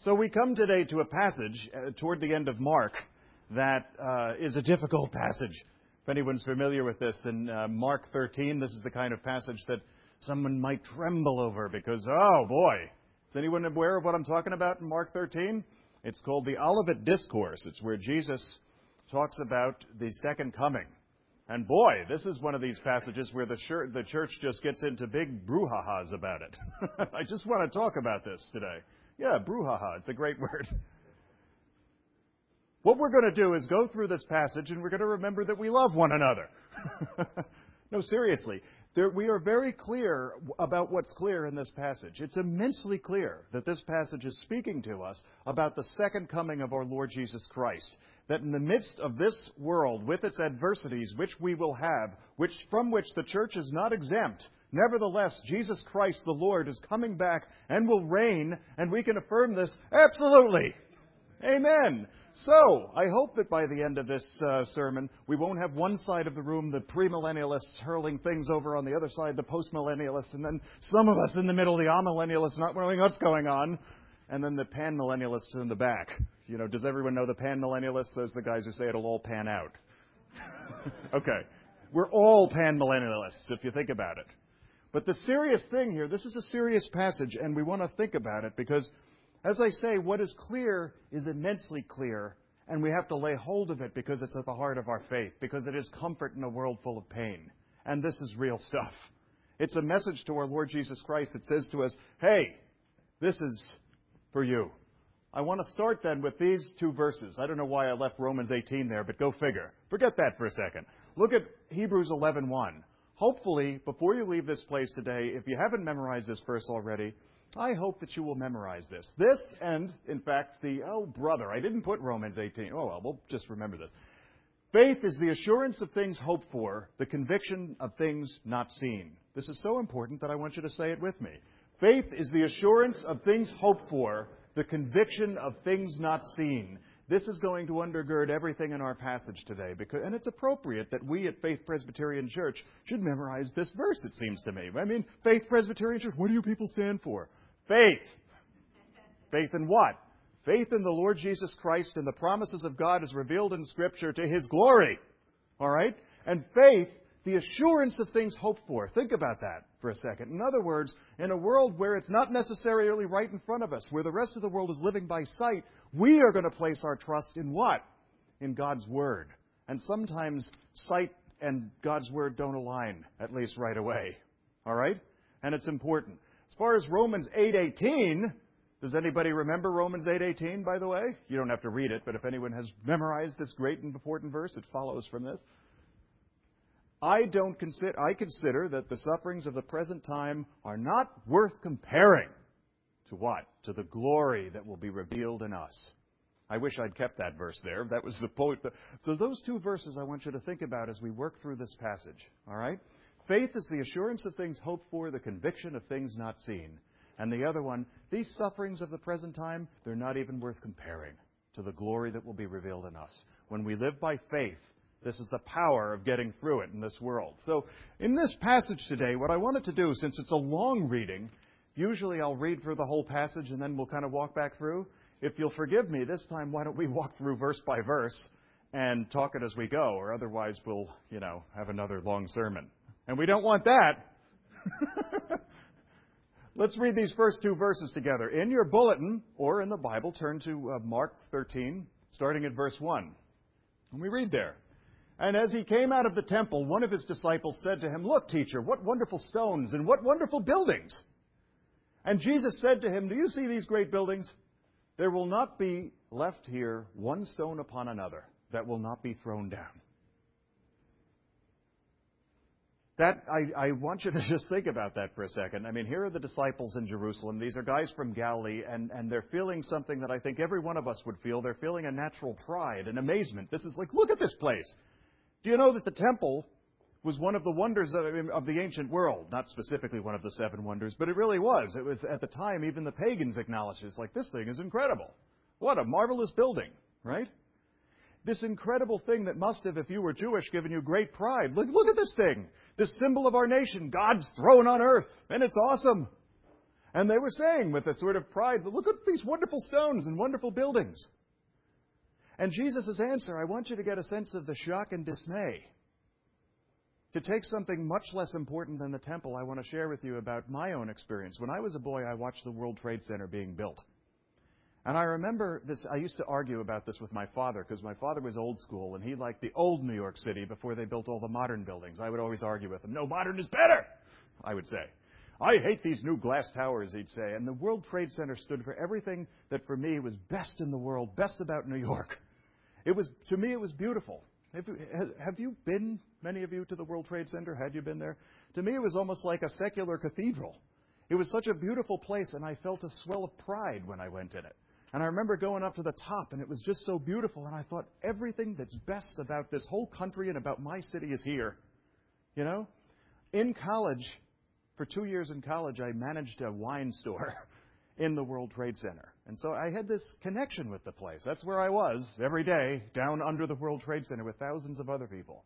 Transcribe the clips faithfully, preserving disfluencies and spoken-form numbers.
So we come today to a passage uh, toward the end of Mark that uh, is a difficult passage. If anyone's familiar with this, in uh, Mark thirteen, this is the kind of passage that someone might tremble over because, oh boy, is anyone aware of what I'm talking about in Mark thirteen? It's called the Olivet Discourse. It's where Jesus talks about the second coming. And boy, this is one of these passages where the church, the church just gets into big brouhahas about it. I just want to talk about this today. Yeah, brouhaha. It's a great word. What we're going to do is go through this passage and we're going to remember that we love one another. No, seriously. There, we are very clear about what's clear in this passage. It's immensely clear that this passage is speaking to us about the second coming of our Lord Jesus Christ. That in the midst of this world, with its adversities, which we will have, which from which the church is not exempt, nevertheless, Jesus Christ the Lord is coming back and will reign, and we can affirm this absolutely. Amen. So, I hope that by the end of this uh, sermon, we won't have one side of the room, the premillennialists, hurling things over on the other side, the postmillennialists, and then some of us in the middle, the amillennialists, not knowing what's going on, and then the panmillennialists in the back. You know, does everyone know the panmillennialists? Those are the guys who say it'll all pan out. Okay. We're all panmillennialists, if you think about it. But the serious thing here, this is a serious passage, and we want to think about it because, as I say, what is clear is immensely clear, and we have to lay hold of it because it's at the heart of our faith, because it is comfort in a world full of pain. And this is real stuff. It's a message to our Lord Jesus Christ that says to us, hey, this is for you. I want to start then with these two verses. I don't know why I left Romans eighteen there, but go figure. Forget that for a second. Look at Hebrews eleven one. Hopefully, before you leave this place today, if you haven't memorized this verse already, I hope that you will memorize this. This and, in fact, the, oh, brother, I didn't put Romans eighteen. Oh, well, we'll just remember this. Faith is the assurance of things hoped for, the conviction of things not seen. This is so important that I want you to say it with me. Faith is the assurance of things hoped for, the conviction of things not seen. This is going to undergird everything in our passage today, because, and it's appropriate that we at Faith Presbyterian Church should memorize this verse, it seems to me. I mean, Faith Presbyterian Church, what do you people stand for? Faith. Faith in what? Faith in the Lord Jesus Christ and the promises of God as revealed in Scripture to His glory. All right? And faith, the assurance of things hoped for. Think about that for a second. In other words, in a world where it's not necessarily right in front of us, where the rest of the world is living by sight, we are going to place our trust in what? In God's Word. And sometimes sight and God's Word don't align, at least right away. All right? And it's important. As far as Romans eight eighteen, does anybody remember Romans eight eighteen, by the way? You don't have to read it, but if anyone has memorized this great and important verse, it follows from this. I don't consider, I consider that the sufferings of the present time are not worth comparing to what? To the glory that will be revealed in us. I wish I'd kept that verse there. That was the point. So those two verses I want you to think about as we work through this passage. All right? Faith is the assurance of things hoped for, the conviction of things not seen. And the other one, these sufferings of the present time, they're not even worth comparing to the glory that will be revealed in us. When we live by faith, this is the power of getting through it in this world. So in this passage today, what I wanted to do, since it's a long reading, usually I'll read through the whole passage and then we'll kind of walk back through. If you'll forgive me, this time why don't we walk through verse by verse and talk it as we go, or otherwise we'll, you know, have another long sermon. And we don't want that. Let's read these first two verses together. In your bulletin, or in the Bible, turn to uh, Mark thirteen, starting at verse one. And we read there. And as he came out of the temple, one of his disciples said to him, "Look, teacher, what wonderful stones and what wonderful buildings." And Jesus said to him, "Do you see these great buildings? There will not be left here one stone upon another that will not be thrown down." That I, I want you to just think about that for a second. I mean, here are the disciples in Jerusalem. These are guys from Galilee, and, and they're feeling something that I think every one of us would feel. They're feeling a natural pride and amazement. This is like, look at this place. Do you know that the temple was one of the wonders of, of the ancient world? Not specifically one of the seven wonders, but it really was. It was, at the time, even the pagans acknowledged it. It's like, this thing is incredible. What a marvelous building, right? This incredible thing that must have, if you were Jewish, given you great pride. Look, look at this thing. This symbol of our nation, God's throne on earth. And it's awesome. And they were saying with a sort of pride, look at these wonderful stones and wonderful buildings. And Jesus' answer, I want you to get a sense of the shock and dismay. To take something much less important than the temple, I want to share with you about my own experience. When I was a boy, I watched the World Trade Center being built. And I remember this, I used to argue about this with my father, because my father was old school, and he liked the old New York City before they built all the modern buildings. I would always argue with him, no, modern is better, I would say. I hate these new glass towers, he'd say. And the World Trade Center stood for everything that for me was best in the world, best about New York. It was, to me, it was beautiful. Have you, have you been, many of you, to the World Trade Center? Had you been there? To me, it was almost like a secular cathedral. It was such a beautiful place, and I felt a swell of pride when I went in it. And I remember going up to the top, and it was just so beautiful, and I thought, everything that's best about this whole country and about my city is here. You know? In college, for two years in college, I managed a wine store in the World Trade Center. And so I had this connection with the place. That's where I was every day, down under the World Trade Center with thousands of other people.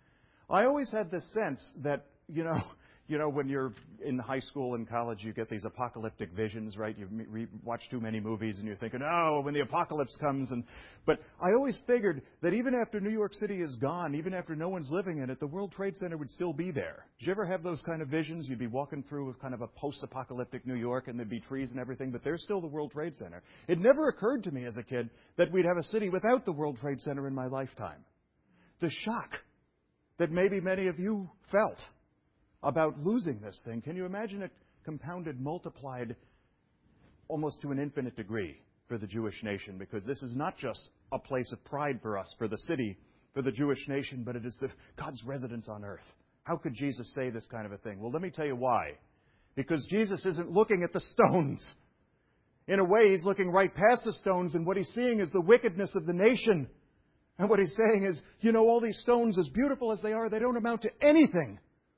I always had this sense that, you know, you know, when you're in high school and college, you get these apocalyptic visions, right? You re- watch too many movies and you're thinking, oh, when the apocalypse comes. And But I always figured that even after New York City is gone, even after no one's living in it, the World Trade Center would still be there. Did you ever have those kind of visions? You'd be walking through kind of a post-apocalyptic New York and there'd be trees and everything, but there's still the World Trade Center. It never occurred to me as a kid that we'd have a city without the World Trade Center in my lifetime. The shock that maybe many of you felt about losing this thing. Can you imagine it compounded, multiplied almost to an infinite degree for the Jewish nation? Because this is not just a place of pride for us, for the city, for the Jewish nation, but it is the, God's residence on earth. How could Jesus say this kind of a thing? Well, let me tell you why. Because Jesus isn't looking at the stones. In a way, He's looking right past the stones, and what He's seeing is the wickedness of the nation. And what He's saying is, you know, all these stones, as beautiful as they are, they don't amount to anything.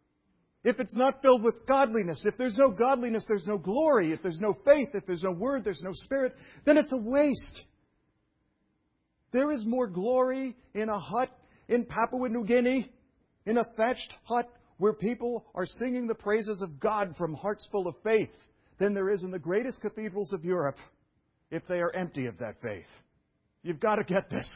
If it's not filled with godliness, if there's no godliness, there's no glory. If there's no faith, if there's no word, there's no spirit, then it's a waste. There is more glory in a hut in Papua New Guinea, in a thatched hut where people are singing the praises of God from hearts full of faith, than there is in the greatest cathedrals of Europe if they are empty of that faith. You've got to get this.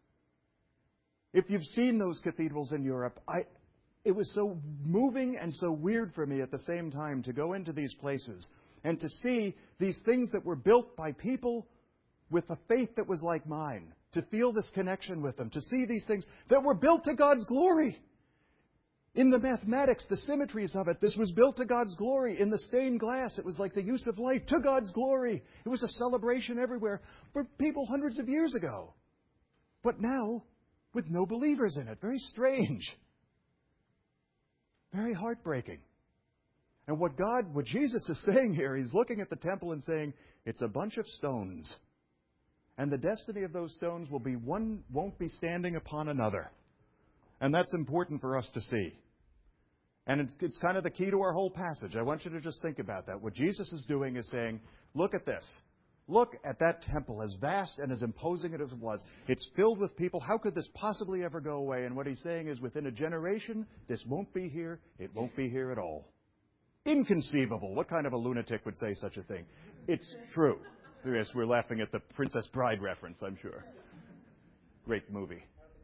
If you've seen those cathedrals in Europe, I... It was so moving and so weird for me at the same time to go into these places and to see these things that were built by people with a faith that was like mine, to feel this connection with them, to see these things that were built to God's glory. In the mathematics, the symmetries of it, this was built to God's glory. In the stained glass, it was like the use of light to God's glory. It was a celebration everywhere for people hundreds of years ago. But now, with no believers in it. Very strange. Very heartbreaking. And what God, what Jesus is saying here, He's looking at the temple and saying, it's a bunch of stones. And the destiny of those stones will be one won't be standing upon another. And that's important for us to see. And it's, it's kind of the key to our whole passage. I want you to just think about that. What Jesus is doing is saying, look at this. Look at that temple, as vast and as imposing as it was. It's filled with people. How could this possibly ever go away? And what He's saying is, within a generation, this won't be here. It won't be here at all. Inconceivable. What kind of a lunatic would say such a thing? It's true. Yes, we're laughing at the Princess Bride reference, I'm sure. Great movie.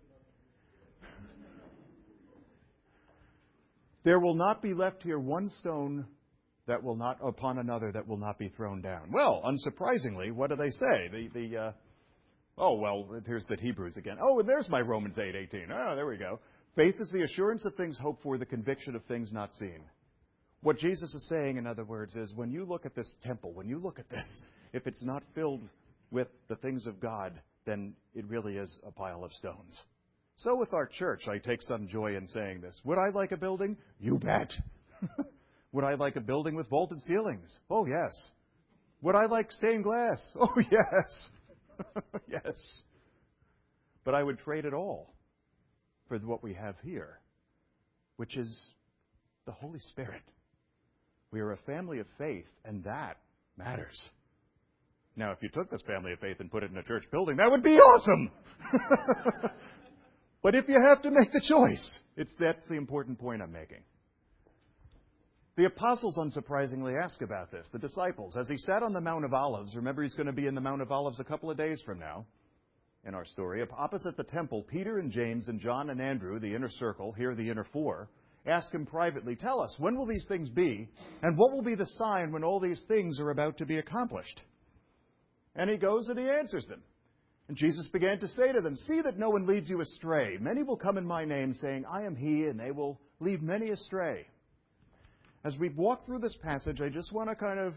There will not be left here one stone that will not, upon another, that will not be thrown down. Well, unsurprisingly, what do they say? The, the, uh, oh, well, here's the Hebrews again. Oh, and there's my Romans eight eighteen. Oh, there we go. Faith is the assurance of things hoped for, the conviction of things not seen. What Jesus is saying, in other words, is when you look at this temple, when you look at this, if it's not filled with the things of God, then it really is a pile of stones. So with our church, I take some joy in saying this. Would I like a building? You bet. Would I like a building with vaulted ceilings? Oh, yes. Would I like stained glass? Oh, yes. Yes. But I would trade it all for what we have here, which is the Holy Spirit. We are a family of faith, and that matters. Now, if you took this family of faith and put it in a church building, that would be awesome. But if you have to make the choice, it's that's the important point I'm making. The apostles unsurprisingly ask about this, the disciples. As he sat on the Mount of Olives, remember he's going to be in the Mount of Olives a couple of days from now in our story. Opposite the temple, Peter and James and John and Andrew, the inner circle, here the inner four, ask him privately, tell us, when will these things be? And what will be the sign when all these things are about to be accomplished? And he goes and he answers them. And Jesus began to say to them, see that no one leads you astray. Many will come in my name, saying, I am he, and they will lead many astray. As we walk through this passage, I just want to kind of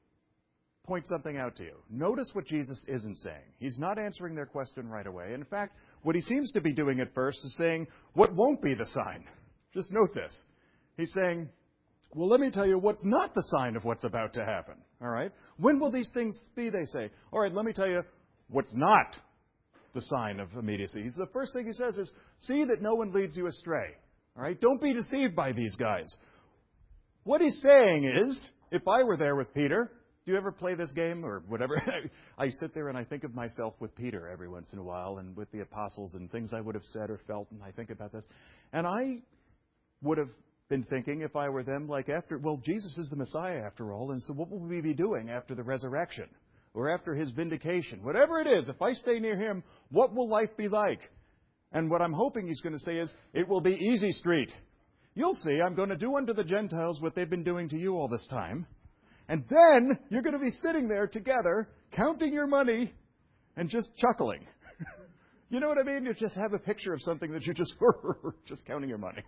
point something out to you. Notice what Jesus isn't saying. He's not answering their question right away. In fact, what he seems to be doing at first is saying, what won't be the sign? Just note this. He's saying, well, let me tell you what's not the sign of what's about to happen. All right? When will these things be, they say. All right, let me tell you what's not the sign of immediacy. He's, the first thing he says is, see that no one leads you astray. All right? Don't be deceived by these guys. What he's saying is, if I were there with Peter, do you ever play this game or whatever? I sit there and I think of myself with Peter every once in a while and with the apostles and things I would have said or felt, and I think about this. And I would have been thinking, if I were them, like after, well, Jesus is the Messiah after all, and so what will we be doing after the resurrection or after his vindication? Whatever it is, if I stay near him, what will life be like? And what I'm hoping he's going to say is, it will be easy street. You'll see, I'm going to do unto the Gentiles what they've been doing to you all this time. And then you're going to be sitting there together, counting your money and just chuckling. You know what I mean? You just have a picture of something that you're just, just counting your money.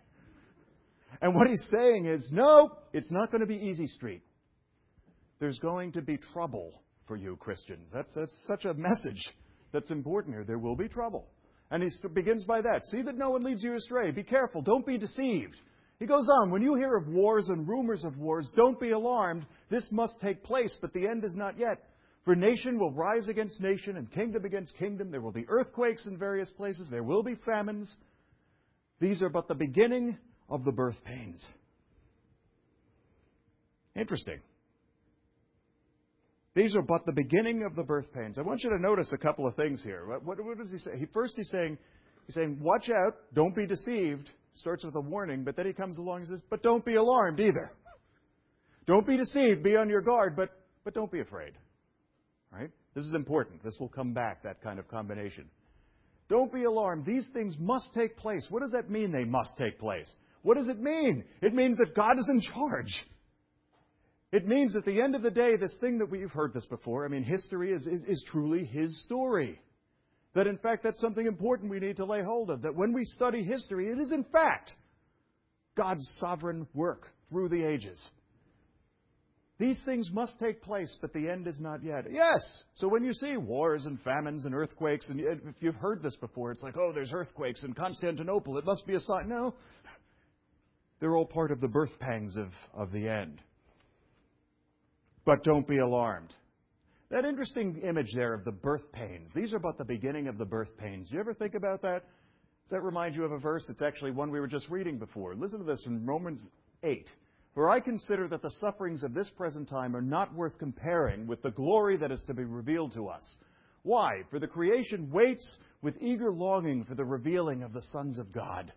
And what he's saying is, no, it's not going to be easy street. There's going to be trouble for you Christians. That's, that's such a message that's important here. There will be trouble. And he begins by that. See that no one leads you astray. Be careful. Don't be deceived. He goes on, when you hear of wars and rumors of wars, don't be alarmed. This must take place, but the end is not yet. For nation will rise against nation and kingdom against kingdom. There will be earthquakes in various places. There will be famines. These are but the beginning of the birth pains. Interesting. These are but the beginning of the birth pains. I want you to notice a couple of things here. What, what, what does he say? He, first he's saying, he's saying, watch out, don't be deceived. Starts with a warning, but then he comes along and says, but don't be alarmed either. Don't be deceived, be on your guard, but, but don't be afraid. Right? This is important. This will come back, that kind of combination. Don't be alarmed. These things must take place. What does that mean, they must take place? What does it mean? It means that God is in charge. It means at the end of the day, this thing that we've heard this before, I mean, history is, is, is truly his story. That, in fact, that's something important we need to lay hold of. That when we study history, it is, in fact, God's sovereign work through the ages. These things must take place, but the end is not yet. Yes! So when you see wars and famines and earthquakes, and if you've heard this before, it's like, oh, there's earthquakes in Constantinople. It must be a sign. No. They're all part of the birth pangs of, of the end. But don't be alarmed. That interesting image there of the birth pains. These are but the beginning of the birth pains. Do you ever think about that? Does that remind you of a verse? It's actually one we were just reading before. Listen to this from Romans eight. For I consider that the sufferings of this present time are not worth comparing with the glory that is to be revealed to us. Why? For the creation waits with eager longing for the revealing of the sons of God.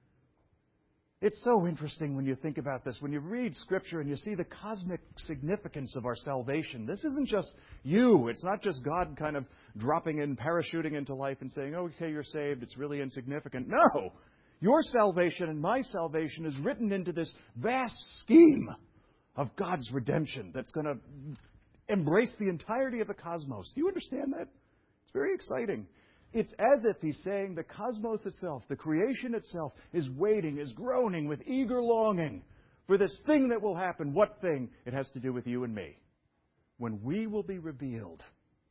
It's so interesting when you think about this. When you read Scripture and you see the cosmic significance of our salvation, this isn't just you. It's not just God kind of dropping in, parachuting into life and saying, okay, you're saved. It's really insignificant. No! Your salvation and my salvation is written into this vast scheme of God's redemption that's going to embrace the entirety of the cosmos. Do you understand that? It's very exciting. It's as if he's saying the cosmos itself, the creation itself, is waiting, is groaning with eager longing for this thing that will happen. What thing? It has to do with you and me. When we will be revealed,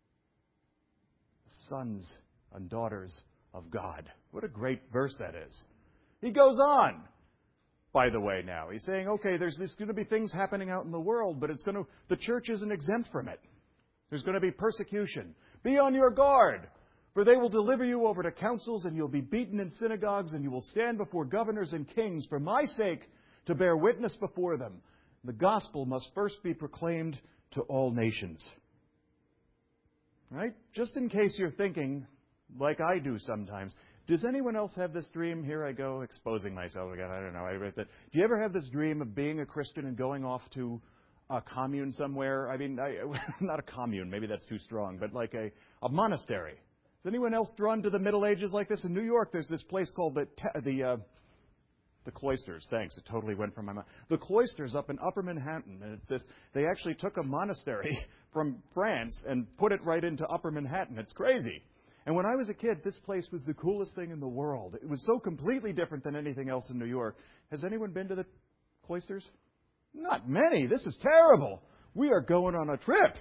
sons and daughters of God. What a great verse that is. He goes on, by the way, now. He's saying, okay, there's, there's going to be things happening out in the world, but it's going to, the church isn't exempt from it. There's going to be persecution. Be on your guard. For they will deliver you over to councils, and you'll be beaten in synagogues, and you will stand before governors and kings for my sake to bear witness before them. The gospel must first be proclaimed to all nations. Right? Just in case you're thinking, like I do sometimes, Does anyone else have this dream? Here I go, exposing myself again. I don't know. I read that. Do you ever have this dream of being a Christian and going off to a commune somewhere? I mean, I, not a commune. Maybe that's too strong, but like a, a monastery. Is anyone else drawn to the Middle Ages like this? In New York, there's this place called the the uh, the Cloisters. Thanks. It totally went from my mind. The Cloisters up in Upper Manhattan, and it's this. They actually took a monastery from France and put it right into Upper Manhattan. It's crazy. And when I was a kid, this place was the coolest thing in the world. It was so completely different than anything else in New York. Has anyone been to the Cloisters? Not many. This is terrible. We are going on a trip.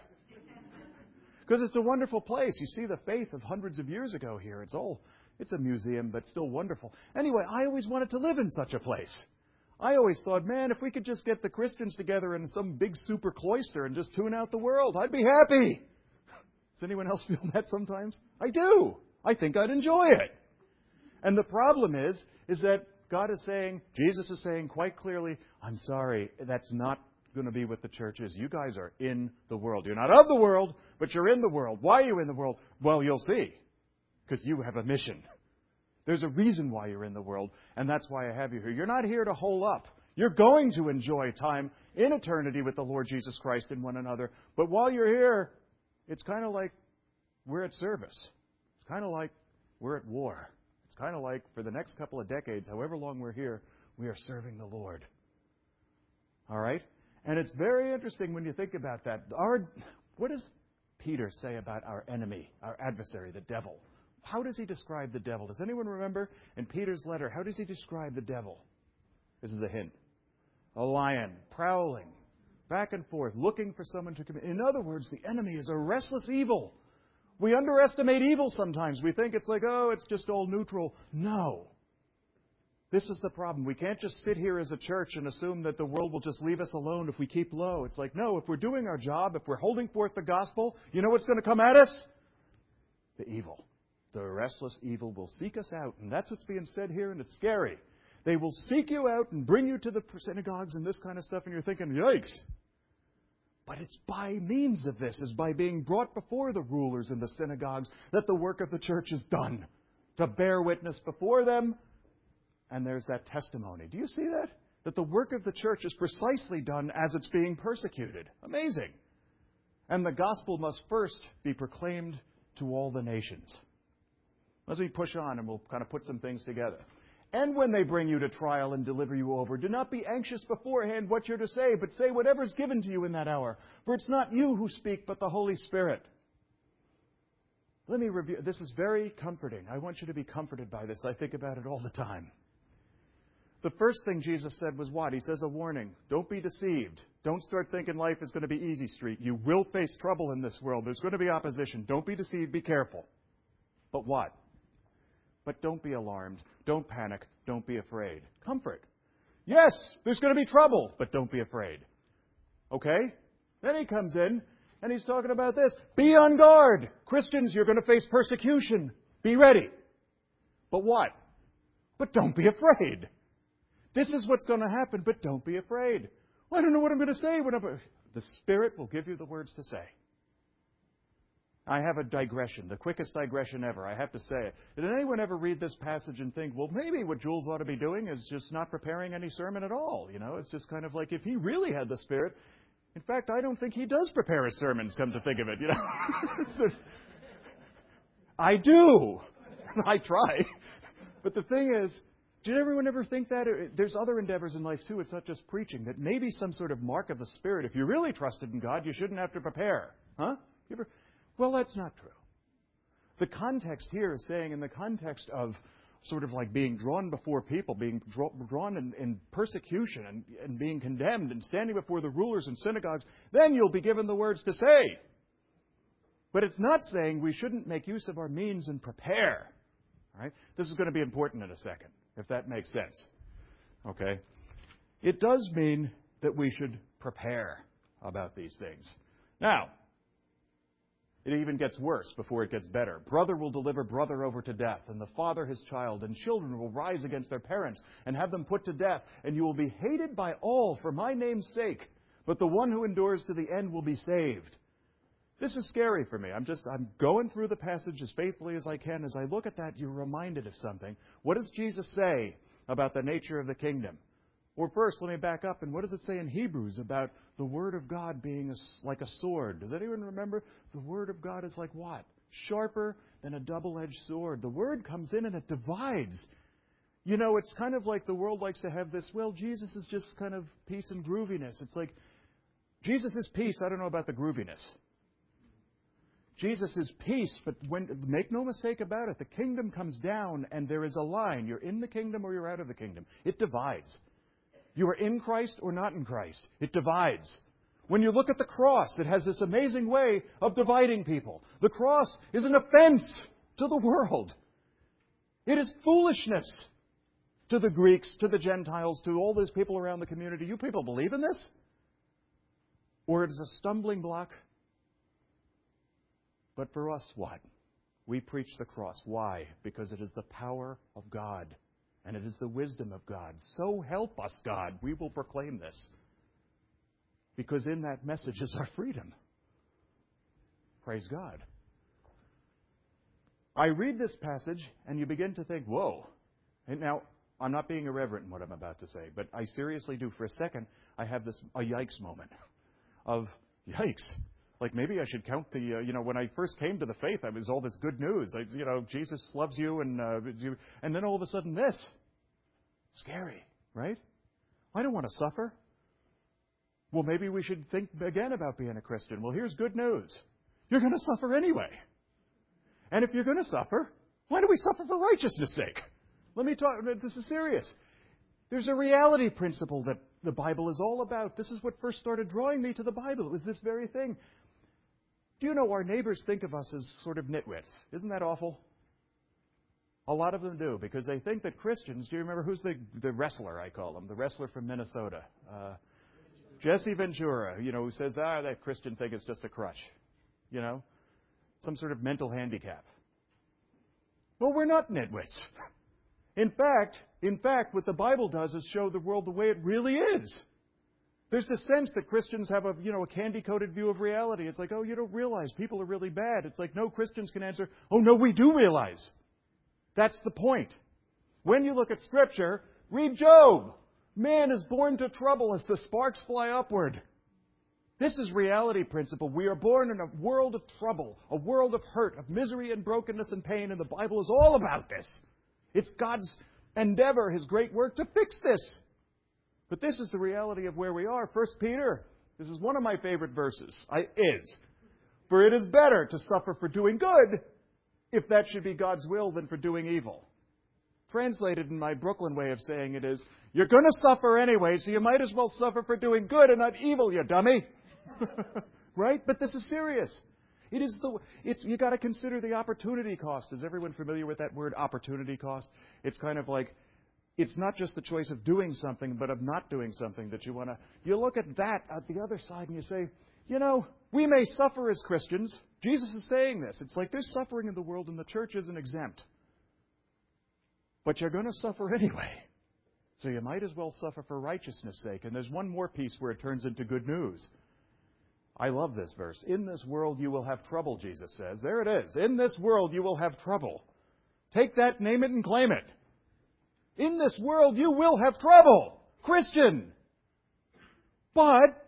Because it's a wonderful place. You see the faith of hundreds of years ago here. It's all, it's a museum, but still wonderful. Anyway, I always wanted to live in such a place. I always thought, man, if we could just get the Christians together in some big super cloister and just tune out the world, I'd be happy. Does anyone else feel that sometimes? I do. I think I'd enjoy it. And the problem is, is that God is saying, Jesus is saying quite clearly, I'm sorry, that's not going to be what the church is. You guys are in the world. You're not of the world, but you're in the world. Why are you in the world? Well, you'll see. Because you have a mission. There's a reason why you're in the world, and that's why I have you here. You're not here to hole up. You're going to enjoy time in eternity with the Lord Jesus Christ and one another. But while you're here, it's kind of like we're at service. It's kind of like we're at war. It's kind of like for the next couple of decades, however long we're here, we are serving the Lord. All right? And it's very interesting when you think about that. Our, what does Peter say about our enemy, our adversary, the devil? How does he describe the devil? Does anyone remember in Peter's letter, how does he describe the devil? This is a hint. A lion, prowling, back and forth, looking for someone to commit. In other words, the enemy is a restless evil. We underestimate evil sometimes. We think it's like, oh, it's just all neutral. No. This is the problem. We can't just sit here as a church and assume that the world will just leave us alone if we keep low. It's like, no, if we're doing our job, if we're holding forth the gospel, you know what's going to come at us? The evil. The restless evil will seek us out. And that's what's being said here, and it's scary. They will seek you out and bring you to the synagogues and this kind of stuff, and you're thinking, yikes. But it's by means of this, is by being brought before the rulers in the synagogues, that the work of the church is done. To bear witness before them. And there's that testimony. Do you see that? That the work of the church is precisely done as it's being persecuted. Amazing. And the gospel must first be proclaimed to all the nations. As we push on, and we'll kind of put some things together. And when they bring you to trial and deliver you over, do not be anxious beforehand what you're to say, but say whatever is given to you in that hour. For it's not you who speak, but the Holy Spirit. Let me review. This is very comforting. I want you to be comforted by this. I think about it all the time. The first thing Jesus said was what? He says a warning. Don't be deceived. Don't start thinking life is going to be easy street. You will face trouble in this world. There's going to be opposition. Don't be deceived. Be careful. But what? But don't be alarmed. Don't panic. Don't be afraid. Comfort. Yes, there's going to be trouble, but don't be afraid. Okay? Then he comes in, and he's talking about this. Be on guard. Christians, you're going to face persecution. Be ready. But what? But don't be afraid. This is what's going to happen, but don't be afraid. Well, I don't know what I'm going to say. What I'm... The Spirit will give you the words to say. I have a digression, the quickest digression ever. I have to say it. Did anyone ever read this passage and think, well, maybe what Jules ought to be doing is just not preparing any sermon at all? You know, it's just kind of like if he really had the Spirit. In fact, I don't think he does prepare his sermons, come to think of it. You know, I do. I try. But the thing is, did everyone ever think that? There's other endeavors in life, too. It's not just preaching. That maybe some sort of mark of the Spirit. If you really trusted in God, you shouldn't have to prepare. Huh? You ever... Well, that's not true. The context here is saying in the context of sort of like being drawn before people, being draw, drawn in, in persecution and, and being condemned and standing before the rulers and synagogues, then you'll be given the words to say. But it's not saying we shouldn't make use of our means and prepare. Right? This is going to be important in a second, if that makes sense. Okay? It does mean that we should prepare about these things. Now, it even gets worse before it gets better. Brother will deliver brother over to death, and the father his child, and children will rise against their parents and have them put to death, and you will be hated by all for my name's sake, but the one who endures to the end will be saved. This is scary for me. I'm just, I'm going through the passage as faithfully as I can. As I look at that, you're reminded of something. What does Jesus say about the nature of the kingdom? Or first, let me back up. And what does it say in Hebrews about the Word of God being a, like a sword? Does anyone remember? The Word of God is like what? Sharper than a double-edged sword. The Word comes in and it divides. You know, it's kind of like the world likes to have this, well, Jesus is just kind of peace and grooviness. It's like, Jesus is peace. I don't know about the grooviness. Jesus is peace, but when, make no mistake about it, the kingdom comes down and there is a line. You're in the kingdom or you're out of the kingdom. It divides. You are in Christ or not in Christ. It divides. When you look at the cross, it has this amazing way of dividing people. The cross is an offense to the world. It is foolishness to the Greeks, to the Gentiles, to all these people around the community. You people believe in this? Or it is a stumbling block? But for us, what? We preach the cross. Why? Because it is the power of God. And it is the wisdom of God. So help us, God. We will proclaim this. Because in that message is our freedom. Praise God. I read this passage and you begin to think, whoa. And now, I'm not being irreverent in what I'm about to say, but I seriously do. For a second, I have this a yikes moment of yikes. Like maybe I should count the, uh, you know, when I first came to the faith, I was all this good news. I, you know, Jesus loves you, and uh, you, and then all of a sudden this. Scary, right? I don't want to suffer. Well, maybe we should think again about being a Christian. Well, here's good news. You're going to suffer anyway. And if you're going to suffer, why do we suffer for righteousness' sake? Let me talk, this is serious. There's a reality principle that the Bible is all about. This is what first started drawing me to the Bible. It was this very thing. Do you know our neighbors think of us as sort of nitwits? Isn't that awful? A lot of them do, because they think that Christians, do you remember who's the, the wrestler, I call him, the wrestler from Minnesota? Uh, Jesse Ventura, you know, who says, ah, that Christian thing is just a crutch, you know, some sort of mental handicap. Well, we're not nitwits. In fact, in fact, what the Bible does is show the world the way it really is. There's a sense that Christians have a, you know, a candy-coated view of reality. It's like, oh, you don't realize people are really bad. It's like, no, Christians can answer, oh, no, we do realize. That's the point. When you look at Scripture, read Job. Man is born to trouble as the sparks fly upward. This is reality principle. We are born in a world of trouble, a world of hurt, of misery and brokenness and pain, and the Bible is all about this. It's God's endeavor, His great work to fix this. But this is the reality of where we are. First Peter, this is one of my favorite verses. I, is. For it is better to suffer for doing good, if that should be God's will, than for doing evil. Translated in my Brooklyn way of saying it is, you're going to suffer anyway, so you might as well suffer for doing good and not evil, you dummy. Right? But this is serious. It is the, it's, you got to consider the opportunity cost. Is everyone familiar with that word, opportunity cost? It's kind of like, it's not just the choice of doing something, but of not doing something that you want to. You look at that at the other side and you say, you know, we may suffer as Christians. Jesus is saying this. It's like there's suffering in the world and the church isn't exempt. But you're going to suffer anyway. So you might as well suffer for righteousness' sake. And there's one more piece where it turns into good news. I love this verse. In this world you will have trouble, Jesus says. There it is. In this world you will have trouble. Take that, name it, and claim it. In this world you will have trouble, Christian. But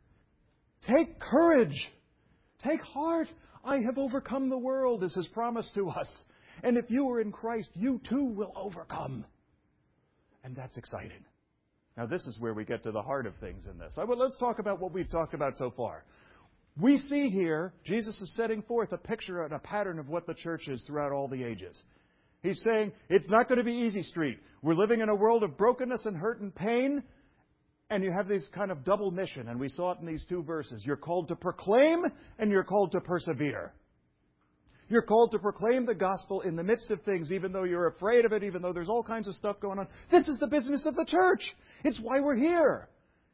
take courage. Take heart. I have overcome the world, is His promise to us. And if you are in Christ, you too will overcome. And that's exciting. Now, this is where we get to the heart of things in this. Well, let's talk about what we've talked about so far. We see here, Jesus is setting forth a picture and a pattern of what the church is throughout all the ages. He's saying, it's not going to be easy street. We're living in a world of brokenness and hurt and pain, and you have this kind of double mission, and we saw it in these two verses. You're called to proclaim, and you're called to persevere. You're called to proclaim the gospel in the midst of things, even though you're afraid of it, even though there's all kinds of stuff going on. This is the business of the church. It's why we're here.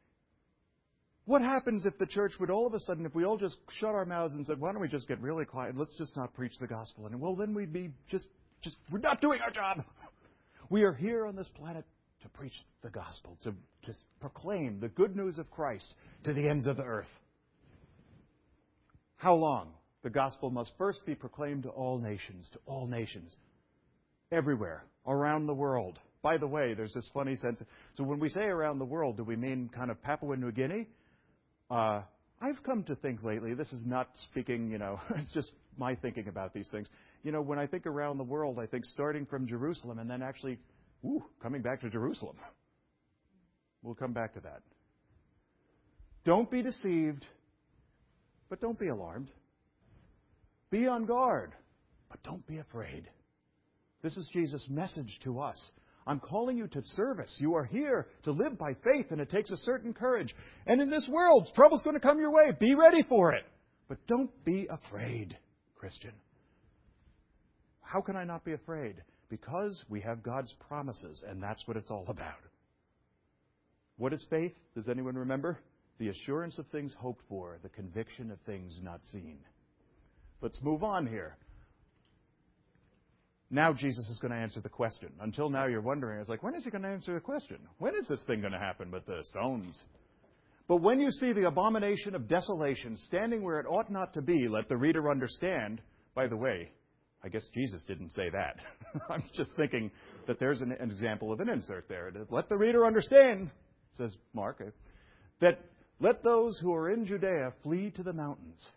What happens if the church would all of a sudden, if we all just shut our mouths and said, why don't we just get really quiet? Let's just not preach the gospel. And well, then we'd be just, just, we're not doing our job. We are here on this planet to preach the gospel, to just proclaim the good news of Christ to the ends of the earth. How long? The gospel must first be proclaimed to all nations, to all nations, everywhere, around the world. By the way, there's this funny sense. So when we say around the world, do we mean kind of Papua New Guinea? Uh, I've come to think lately, this is not speaking, you know, it's just my thinking about these things. You know, when I think around the world, I think starting from Jerusalem and then actually, ooh, coming back to Jerusalem. We'll come back to that. Don't be deceived, but don't be alarmed. Be on guard, but don't be afraid. This is Jesus' message to us. I'm calling you to service. You are here to live by faith, and it takes a certain courage. And in this world, trouble's going to come your way. Be ready for it. But don't be afraid, Christian. How can I not be afraid? Because we have God's promises, and that's what it's all about. What is faith? Does anyone remember? The assurance of things hoped for, the conviction of things not seen. Let's move on here. Now Jesus is going to answer the question. Until now you're wondering, it's like, when is he going to answer the question? When is this thing going to happen with the stones? But when you see the abomination of desolation standing where it ought not to be, let the reader understand. By the way, I guess Jesus didn't say that. I'm just thinking that there's an, an example of an insert there. Let the reader understand, says Mark, that let those who are in Judea flee to the mountains.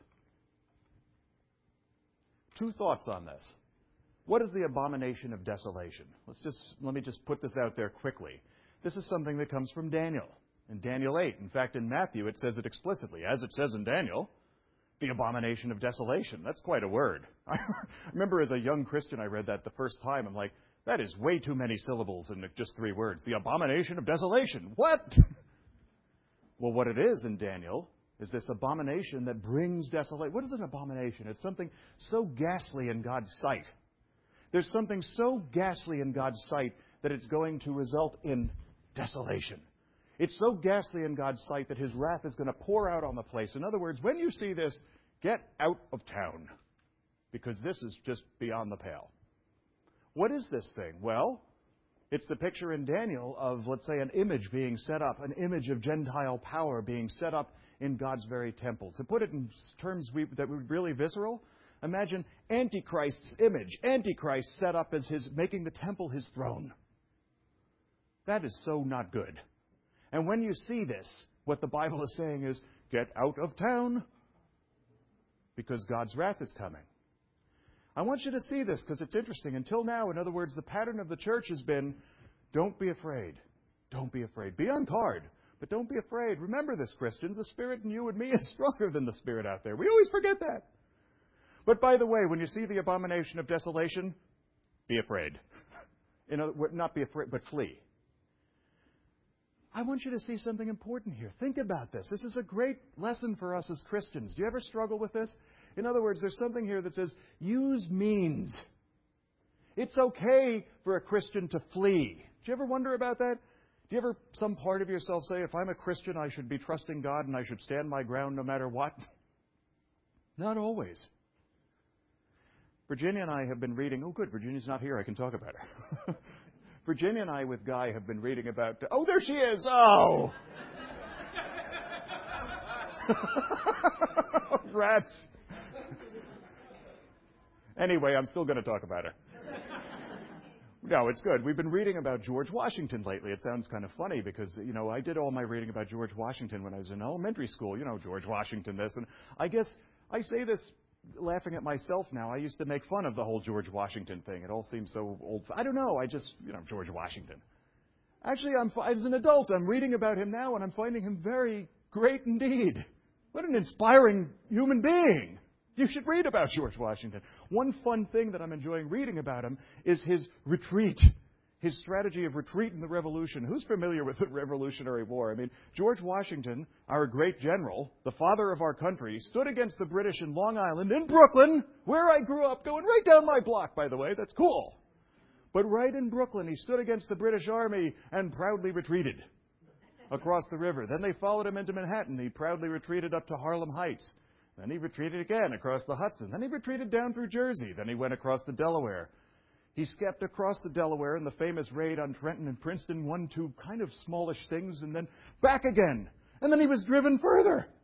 Two thoughts on this. What is the abomination of desolation? Let's just let me just put this out there quickly. This is something that comes from Daniel, in Daniel eight. In fact, in Matthew, it says it explicitly, as it says in Daniel, the abomination of desolation. That's quite a word. I remember as a young Christian, I read that the first time. I'm like, that is way too many syllables in just three words. The abomination of desolation. What? Well, what it is in Daniel is this abomination that brings desolation. What is an abomination? It's something so ghastly in God's sight. There's something so ghastly in God's sight that it's going to result in desolation. It's so ghastly in God's sight that His wrath is going to pour out on the place. In other words, when you see this, get out of town, because this is just beyond the pale. What is this thing? Well, it's the picture in Daniel of, let's say, an image being set up, an image of Gentile power being set up in God's very temple. To put it in terms we, that would be really visceral, imagine Antichrist's image. Antichrist set up as his, making the temple his throne. That is so not good. And when you see this, what the Bible is saying is, get out of town, because God's wrath is coming. I want you to see this because it's interesting. Until now, in other words, the pattern of the church has been, don't be afraid. Don't be afraid. Be on guard, but don't be afraid. Remember this, Christians. The Spirit in you and me is stronger than the Spirit out there. We always forget that. But by the way, when you see the abomination of desolation, be afraid. In other words, not be afraid, but flee. I want you to see something important here. Think about this. This is a great lesson for us as Christians. Do you ever struggle with this? In other words, there's something here that says, use means. It's okay for a Christian to flee. Do you ever wonder about that? Do you ever, some part of yourself say, if I'm a Christian, I should be trusting God and I should stand my ground no matter what? Not always. Virginia and I have been reading, oh good, Virginia's not here, I can talk about her. Virginia and I with Guy have been reading about, oh there she is, oh! Rats. Anyway, I'm still going to talk about her. No, it's good. We've been reading about George Washington lately. It sounds kind of funny because, you know, I did all my reading about George Washington when I was in elementary school. You know, George Washington this. And I guess I say this laughing at myself now. I used to make fun of the whole George Washington thing. It all seems so old. I don't know. I just, you know, George Washington. Actually, I'm, as an adult, I'm reading about him now, and I'm finding him very great indeed. What an inspiring human being. You should read about George Washington. One fun thing that I'm enjoying reading about him is his retreat, his strategy of retreat in the Revolution. Who's familiar with the Revolutionary War? I mean, George Washington, our great general, the father of our country, stood against the British in Long Island, in Brooklyn, where I grew up, going right down my block, by the way. That's cool. But right in Brooklyn, he stood against the British Army and proudly retreated across the river. Then they followed him into Manhattan. He proudly retreated up to Harlem Heights. Then he retreated again across the Hudson. Then he retreated down through Jersey. Then he went across the Delaware. He stepped across the Delaware in the famous raid on Trenton and Princeton, one, two kind of smallish things, and then back again. And then he was driven further.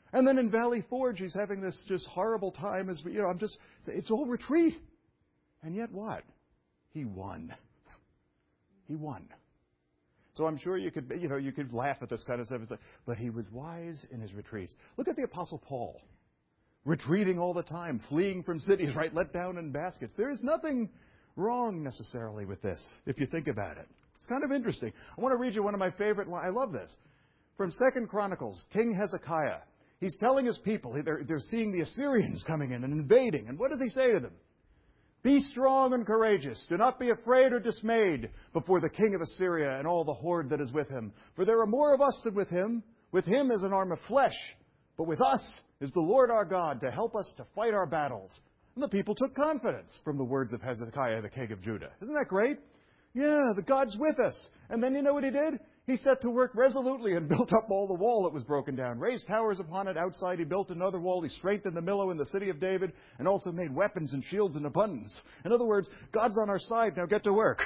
And then in Valley Forge, he's having this just horrible time. As you know, I'm just, it's all retreat. And yet what? He won. He won. So I'm sure you could, you know, you could laugh at this kind of stuff. It's like, but he was wise in his retreats. Look at the Apostle Paul. Retreating all the time, fleeing from cities, right, let down in baskets. There is nothing wrong necessarily with this, if you think about it. It's kind of interesting. I want to read you one of my favorite lines. I love this. From Second Chronicles, King Hezekiah. He's telling his people, they're, they're seeing the Assyrians coming in and invading. And what does he say to them? Be strong and courageous. Do not be afraid or dismayed before the king of Assyria and all the horde that is with him. For there are more of us than with him. With him is an arm of flesh. But with us is the Lord our God to help us to fight our battles. And the people took confidence from the words of Hezekiah, the king of Judah. Isn't that great? Yeah, the God's with us. And then you know what he did? He set to work resolutely and built up all the wall that was broken down, raised towers upon it. Outside he built another wall. He strengthened the Millo in the city of David, and also made weapons and shields in abundance. In other words, God's on our side. Now get to work.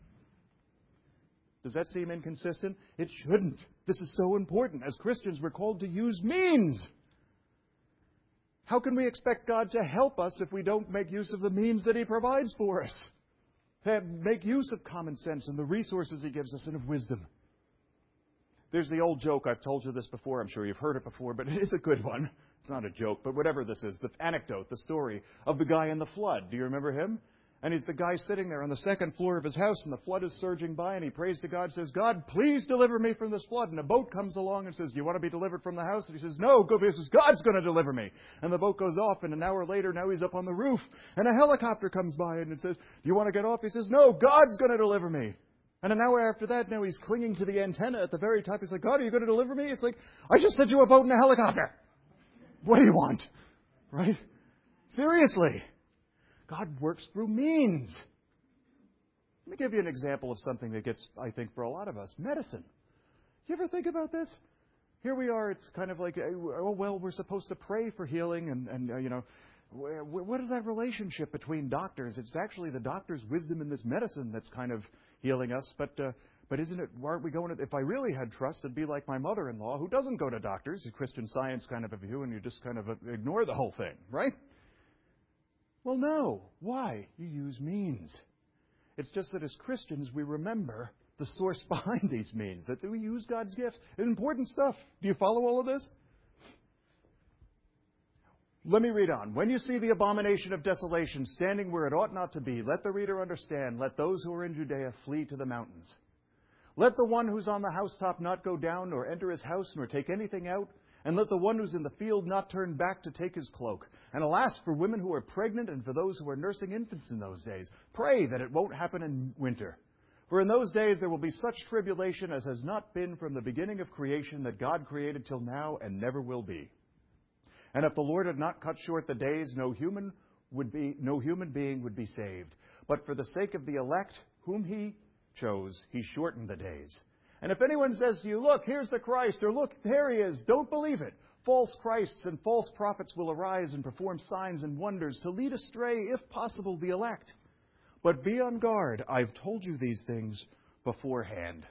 Does that seem inconsistent? It shouldn't. This is so important. As Christians, we're called to use means. How can we expect God to help us if we don't make use of the means that he provides for us? To make use of common sense and the resources he gives us and of wisdom. There's the old joke. I've told you this before. I'm sure you've heard it before, but it is a good one. It's not a joke, but whatever this is, the anecdote, the story of the guy in the flood. Do you remember him? And he's the guy sitting there on the second floor of his house, and the flood is surging by, and he prays to God, says, God, please deliver me from this flood. And a boat comes along and says, do you want to be delivered from the house? And he says, no, go, because God's going to deliver me. And the boat goes off, and an hour later, now he's up on the roof, and a helicopter comes by, and it says, do you want to get off? He says, no, God's going to deliver me. And an hour after that, now he's clinging to the antenna at the very top. He's like, God, are you going to deliver me? It's like, I just sent you a boat and a helicopter. What do you want? Right? Seriously. God works through means. Let me give you an example of something that gets, I think, for a lot of us, medicine. You ever think about this? Here we are, it's kind of like, oh, well, we're supposed to pray for healing, and, and uh, you know, what is that relationship between doctors? It's actually the doctor's wisdom in this medicine that's kind of healing us, but uh, but isn't it, aren't we going to, if I really had trust, it'd be like my mother-in-law, who doesn't go to doctors, a Christian Science kind of a view, and you just kind of ignore the whole thing, right? Well, no. Why? You use means. It's just that as Christians, we remember the source behind these means, that we use God's gifts. It's important stuff. Do you follow all of this? Let me read on. When you see the abomination of desolation standing where it ought not to be, let the reader understand. Let those who are in Judea flee to the mountains. Let the one who's on the housetop not go down, nor enter his house, nor take anything out. And let the one who's in the field not turn back to take his cloak. And alas, for women who are pregnant and for those who are nursing infants in those days, pray that it won't happen in winter. For in those days there will be such tribulation as has not been from the beginning of creation that God created till now and never will be. And if the Lord had not cut short the days, no human would be, no human being would be saved. But for the sake of the elect, whom he chose, he shortened the days. And if anyone says to you, look, here's the Christ, or look, there he is, don't believe it. False Christs and false prophets will arise and perform signs and wonders to lead astray, if possible, the elect. But be on guard. I've told you these things beforehand.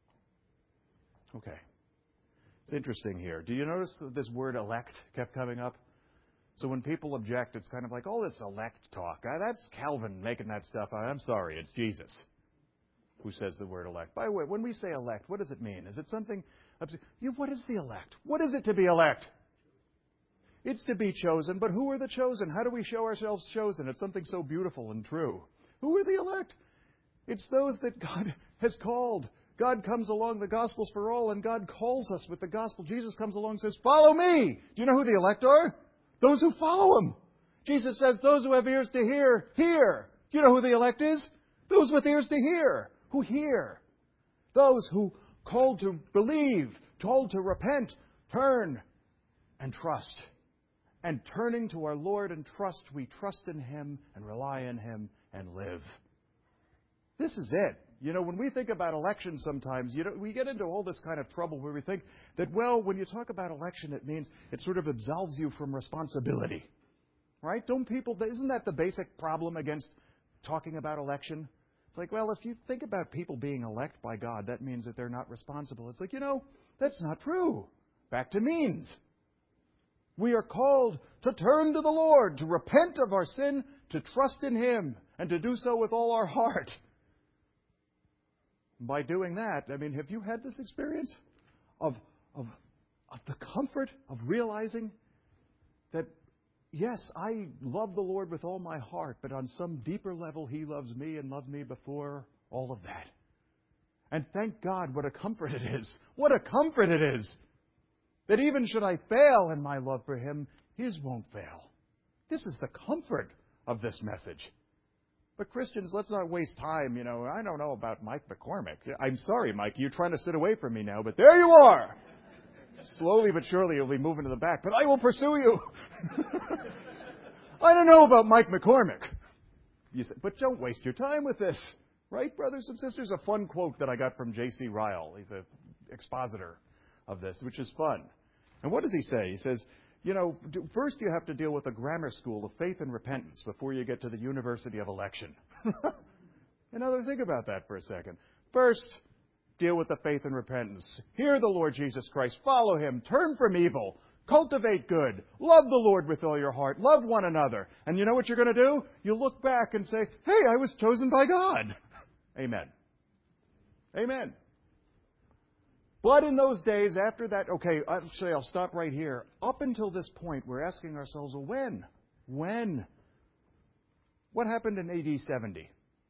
Okay. It's interesting here. Do you notice that this word elect kept coming up? So when people object, it's kind of like, oh, this elect talk. Uh, that's Calvin making that stuff up. I'm sorry, it's Jesus who says the word elect. By the way, when we say elect, what does it mean? Is it something... You, what is the elect? What is it to be elect? It's to be chosen, but who are the chosen? How do we show ourselves chosen? It's something so beautiful and true. Who are the elect? It's those that God has called. God comes along, the gospel's for all, and God calls us with the gospel. Jesus comes along and says, follow me. Do you know who the elect are? Those who follow him. Jesus says, those who have ears to hear, hear. Do you know who the elect is? Those with ears to hear, who hear. Those who called to believe, told to repent, turn, and trust. And turning to our Lord and trust, we trust in him and rely on him and live. This is it. You know, when we think about election sometimes, you know, we get into all this kind of trouble where we think that, well, when you talk about election, it means it sort of absolves you from responsibility. Right? Don't people, isn't that the basic problem against talking about election? It's like, well, if you think about people being elected by God, that means that they're not responsible. It's like, you know, that's not true. Back to means. We are called to turn to the Lord, to repent of our sin, to trust in Him, and to do so with all our heart. By doing that, I mean, have you had this experience of, of, of the comfort of realizing that, yes, I love the Lord with all my heart, but on some deeper level, He loves me and loved me before all of that. And thank God, what a comfort it is. What a comfort it is. That even should I fail in my love for Him, His won't fail. This is the comfort of this message. But Christians, let's not waste time. You know, I don't know about Mike McCormick. I'm sorry, Mike, you're trying to sit away from me now, but there you are. Slowly but surely you'll be moving to the back, but I will pursue you. I don't know about Mike McCormick. You say, but don't waste your time with this. Right, brothers and sisters? A fun quote that I got from J C Ryle. He's an expositor of this, which is fun. And what does he say? He says, you know, first you have to deal with the grammar school of faith and repentance before you get to the University of Election. And now think about that for a second. First, deal with the faith and repentance. Hear the Lord Jesus Christ. Follow Him. Turn from evil. Cultivate good. Love the Lord with all your heart. Love one another. And you know what you're going to do? You look back and say, hey, I was chosen by God. Amen. Amen. But in those days, after that, okay, actually, I'll stop right here. Up until this point, we're asking ourselves, well, when? When? What happened in A D seventy?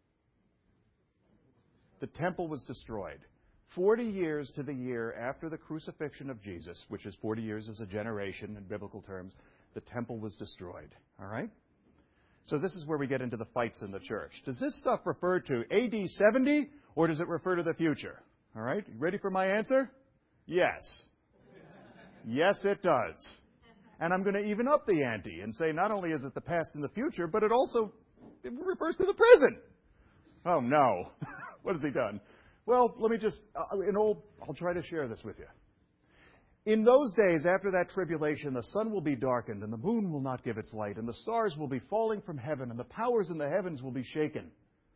The temple was destroyed. Forty years to the year after the crucifixion of Jesus, which is forty years as a generation in biblical terms, the temple was destroyed. All right? So this is where we get into the fights in the church. Does this stuff refer to A D seventy, or does it refer to the future? All right? You ready for my answer? Yes. Yes, it does. And I'm going to even up the ante and say not only is it the past and the future, but it also it refers to the present. Oh, no. What has he done? Well, let me just, uh, in old, I'll try to share this with you. In those days, after that tribulation, the sun will be darkened, and the moon will not give its light, and the stars will be falling from heaven, and the powers in the heavens will be shaken.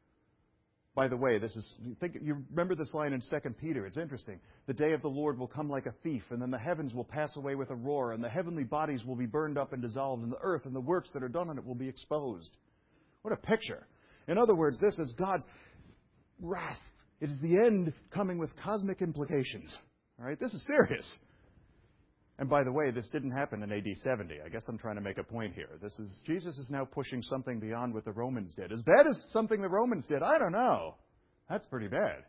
By the way, this is, think, you remember this line in Second Peter. It's interesting. The day of the Lord will come like a thief, and then the heavens will pass away with a roar, and the heavenly bodies will be burned up and dissolved, and the earth and the works that are done on it will be exposed. What a picture. In other words, this is God's wrath. It is the end coming with cosmic implications. All right? This is serious. And by the way, this didn't happen in A D seventy. I guess I'm trying to make a point here. This is Jesus is now pushing something beyond what the Romans did. As bad as something the Romans did, I don't know. That's pretty bad.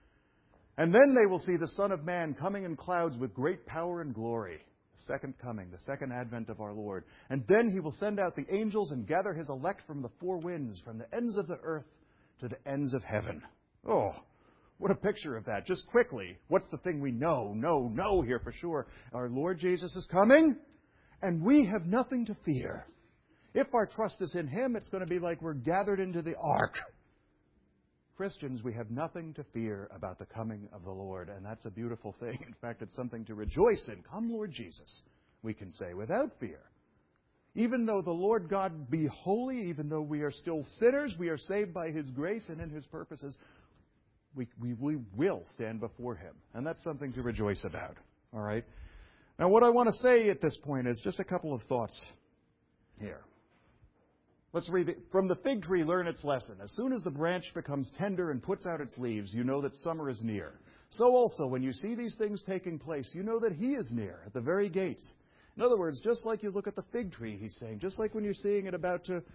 And then they will see the Son of Man coming in clouds with great power and glory. The second coming, the second advent of our Lord. And then He will send out the angels and gather His elect from the four winds, from the ends of the earth to the ends of heaven. Oh, what a picture of that. Just quickly, what's the thing we know, know, know here for sure? Our Lord Jesus is coming, and we have nothing to fear. If our trust is in Him, it's going to be like we're gathered into the ark. Christians, we have nothing to fear about the coming of the Lord, and that's a beautiful thing. In fact, it's something to rejoice in. Come, Lord Jesus, we can say, without fear. Even though the Lord God be holy, even though we are still sinners, we are saved by His grace and in His purposes. We, we, we will stand before Him. And that's something to rejoice about. All right? Now, what I want to say at this point is just a couple of thoughts here. Let's read it. From the fig tree, learn its lesson. As soon as the branch becomes tender and puts out its leaves, you know that summer is near. So also, when you see these things taking place, you know that He is near, at the very gates. In other words, just like you look at the fig tree, He's saying, just like when you're seeing it about to,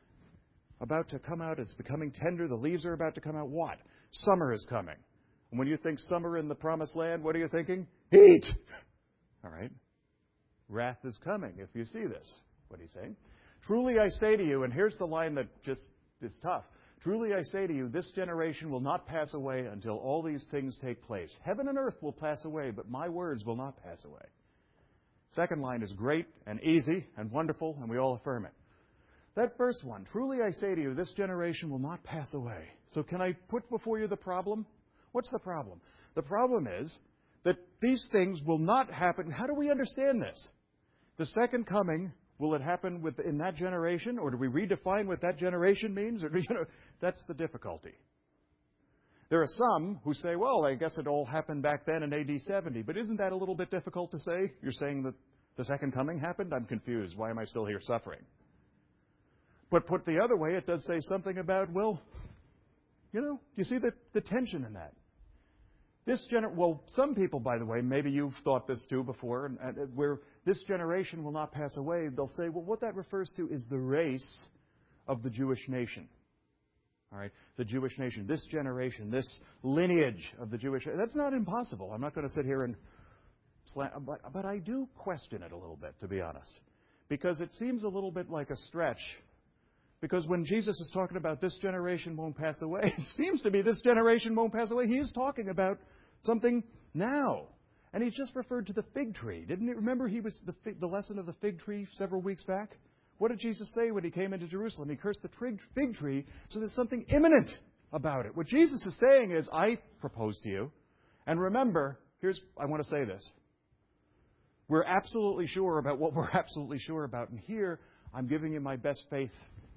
about to come out, it's becoming tender, the leaves are about to come out, what? Summer is coming. And when you think summer in the promised land, what are you thinking? Heat. All right. Wrath is coming if you see this. What he's saying. Truly I say to you, and here's the line that just is tough. Truly I say to you, this generation will not pass away until all these things take place. Heaven and earth will pass away, but my words will not pass away. Second line is great and easy and wonderful, and we all affirm it. That first one, truly I say to you, this generation will not pass away. So can I put before you the problem? What's the problem? The problem is that these things will not happen. How do we understand this? The second coming, will it happen within that generation? Or do we redefine what that generation means? Or, you know, that's the difficulty. There are some who say, well, I guess it all happened back then in A D seventy. But isn't that a little bit difficult to say? You're saying that The second coming happened? I'm confused. Why am I still here suffering? But put the other way, it does say something about, well, you know, do you see the, the tension in that? This gener- well, some people, by the way, maybe you've thought this too before, and, and where this generation will not pass away, they'll say, well, what that refers to is the race of the Jewish nation. All right, the Jewish nation, this generation, this lineage of the Jewish. That's not impossible. I'm not going to sit here and slam, but, but I do question it a little bit, to be honest, because it seems a little bit like a stretch. Because when Jesus is talking about this generation won't pass away, it seems to be this generation won't pass away. He is talking about something now. And he just referred to the fig tree. Didn't he? Remember he was the, fig, the lesson of the fig tree several weeks back? What did Jesus say when he came into Jerusalem? He cursed the fig tree, so there's something imminent about it. What Jesus is saying is, I propose to you, and remember, here's, I want to say this. We're absolutely sure about what we're absolutely sure about. And here, I'm giving you my best faith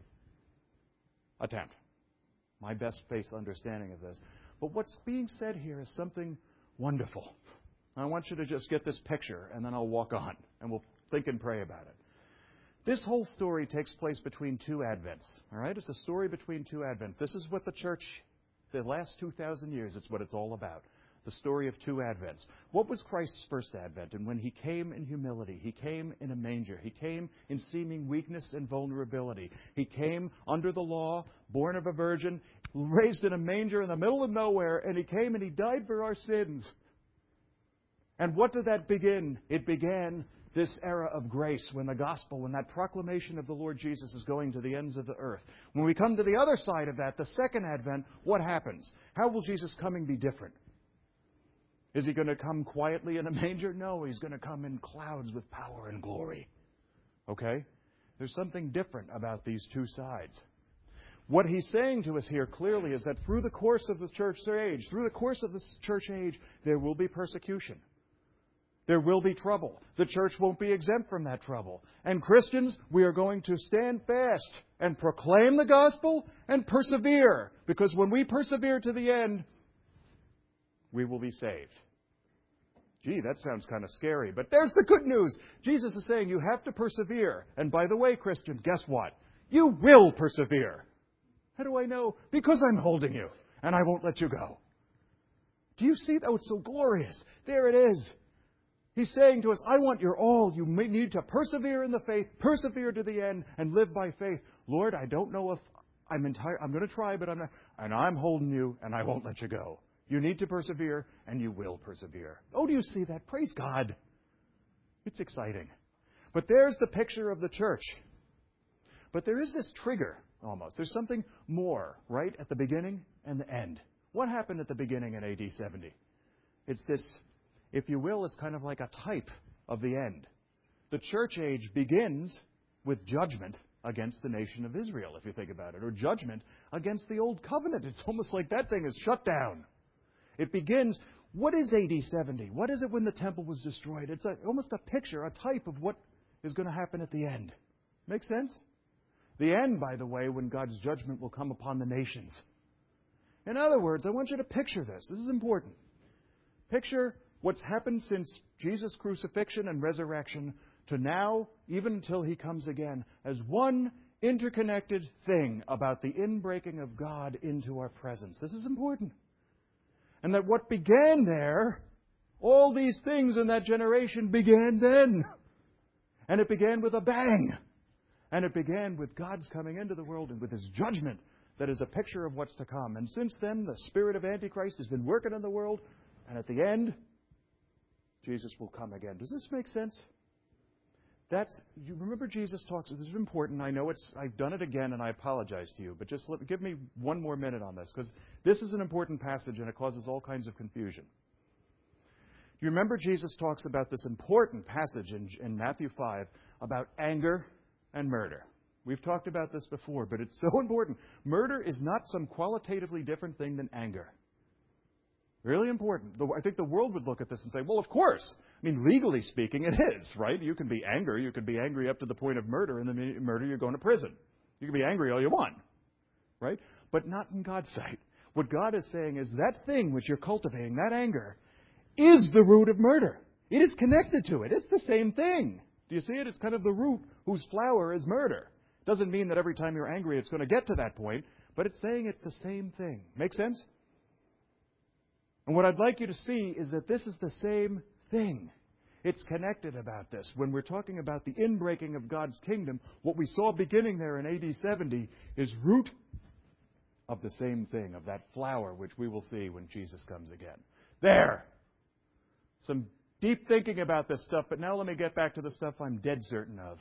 attempt, my best faith understanding of this. But what's being said here is something wonderful. I want you to just get this picture, and then I'll walk on, and we'll think and pray about it. This whole story takes place between two Advents. All right? It's a story between two Advents. This is what the church, the last two thousand years, it's what it's all about. The story of two Advents. What was Christ's first Advent? And when he came in humility, he came in a manger. He came in seeming weakness and vulnerability. He came under the law, born of a virgin, raised in a manger in the middle of nowhere, and he came and he died for our sins. And what did that begin? It began this era of grace, when the gospel, when that proclamation of the Lord Jesus is going to the ends of the earth. When we come to the other side of that, the second Advent, what happens? How will Jesus' coming be different? Is he going to come quietly in a manger? No, he's going to come in clouds with power and glory. Okay? There's something different about these two sides. What he's saying to us here clearly is that through the course of the church age, through the course of the church age, there will be persecution. There will be trouble. The church won't be exempt from that trouble. And Christians, we are going to stand fast and proclaim the gospel and persevere. Because when we persevere to the end, we will be saved. Gee, that sounds kind of scary. But there's the good news. Jesus is saying you have to persevere. And by the way, Christian, guess what? You will persevere. How do I know? Because I'm holding you. And I won't let you go. Do you see that? Oh, it's so glorious. There it is. He's saying to us, I want your all. You may need to persevere in the faith, persevere to the end, and live by faith. Lord, I don't know if I'm entire. I'm going to try, but I'm not. And I'm holding you, and I won't let you go. You need to persevere, and you will persevere. Oh, do you see that? Praise God. It's exciting. But there's the picture of the church. But there is this trigger, almost. There's something more, right, at the beginning and the end. What happened at the beginning in A D seventy? It's this... If you will, it's kind of like a type of the end. The church age begins with judgment against the nation of Israel, if you think about it, or judgment against the old covenant. It's almost like that thing is shut down. It begins, what is A D seventy? What is it when the temple was destroyed? It's a, almost a picture, a type of what is going to happen at the end. Make sense? The end, by the way, when God's judgment will come upon the nations. In other words, I want you to picture this. This is important. Picture what's happened since Jesus' crucifixion and resurrection to now, even until he comes again, as one interconnected thing about the inbreaking of God into our presence. This is important. And that what began there, all these things in that generation began then. And it began with a bang. And it began with God's coming into the world and with His judgment that is a picture of what's to come. And since then, the spirit of Antichrist has been working in the world. And at the end, Jesus will come again. Does this make sense? That's, you remember Jesus talks, this is important. I know it's, I've done it again and I apologize to you, but just let, give me one more minute on this, because this is an important passage and it causes all kinds of confusion. Do you remember Jesus talks about this important passage in, in Matthew five about anger and murder? We've talked about this before, but it's so important. Murder is not some qualitatively different thing than anger. Really important. I think the world would look at this and say, well, of course. I mean, legally speaking, it is, right? You can be angry. You can be angry up to the point of murder, and then murder, you're going to prison. You can be angry all you want, right? But not in God's sight. What God is saying is that thing which you're cultivating, that anger, is the root of murder. It is connected to it. It's the same thing. Do you see it? It's kind of the root whose flower is murder. Doesn't mean that every time you're angry it's going to get to that point, but it's saying it's the same thing. Make sense? And what I'd like you to see is that this is the same thing. It's connected about this. When we're talking about the inbreaking of God's kingdom, what we saw beginning there in A D seventy is root of the same thing, of that flower which we will see when Jesus comes again. There! Some deep thinking about this stuff, but now let me get back to the stuff I'm dead certain of.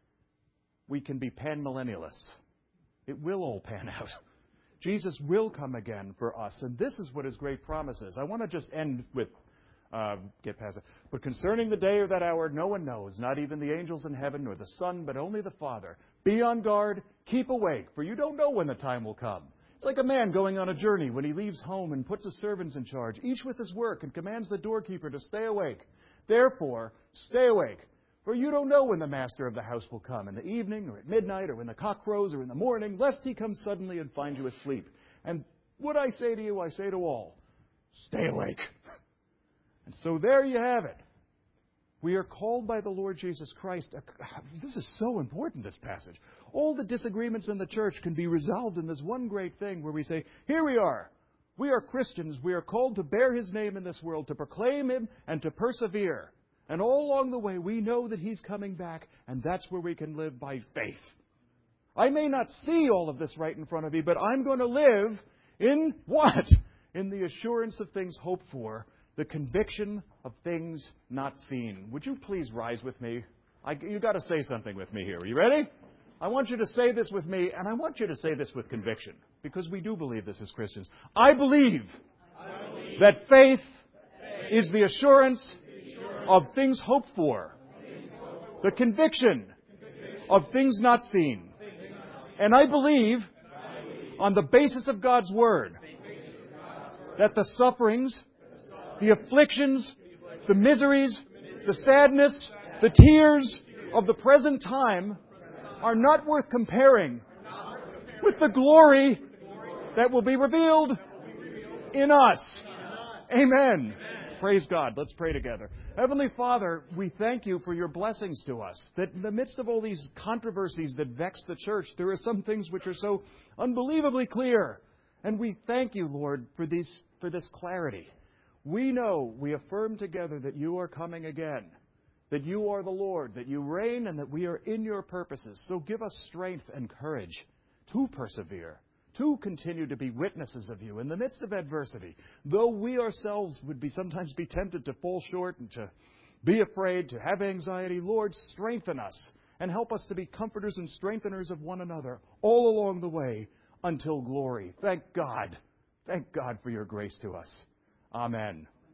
We can be panmillennialists. It will all pan out. Jesus will come again for us, and this is what His great promise is. I want to just end with, uh, get past it. But concerning the day or that hour, no one knows, not even the angels in heaven, nor the Son, but only the Father. Be on guard, keep awake, for you don't know when the time will come. It's like a man going on a journey when he leaves home and puts his servants in charge, each with his work, and commands the doorkeeper to stay awake. Therefore, stay awake, for you don't know when the master of the house will come, in the evening, or at midnight, or when the cock crows, or in the morning, lest he come suddenly and find you asleep. And what I say to you, I say to all, stay awake. And so there you have it. We are called by the Lord Jesus Christ. This is so important, this passage. All the disagreements in the church can be resolved in this one great thing where we say, here we are. We are Christians. We are called to bear His name in this world, to proclaim Him and to persevere. And all along the way, we know that He's coming back, and that's where we can live by faith. I may not see all of this right in front of me, but I'm going to live in what? In the assurance of things hoped for, the conviction of things not seen. Would you please rise with me? I, you got to say something with me here. Are you ready? I want you to say this with me, and I want you to say this with conviction, because we do believe this as Christians. I believe, I believe that faith, faith is the assurance, the assurance of things hoped for, things hoped for. The conviction, conviction of things not seen. Things not seen. And I believe, and I believe on the basis of God's Word, that the sufferings, the afflictions, the miseries, the sadness, the tears of the present time are not worth comparing with the glory that will be revealed in us. Amen. Praise God. Let's pray together. Heavenly Father, we thank You for Your blessings to us. That in the midst of all these controversies that vex the church, there are some things which are so unbelievably clear. And we thank You, Lord, for this, for this clarity. We know, we affirm together that You are coming again, that You are the Lord, that You reign, and that we are in Your purposes. So give us strength and courage to persevere, to continue to be witnesses of You in the midst of adversity. Though we ourselves would be sometimes be tempted to fall short and to be afraid, to have anxiety, Lord, strengthen us and help us to be comforters and strengtheners of one another all along the way until glory. Thank God. Thank God for Your grace to us. Amen.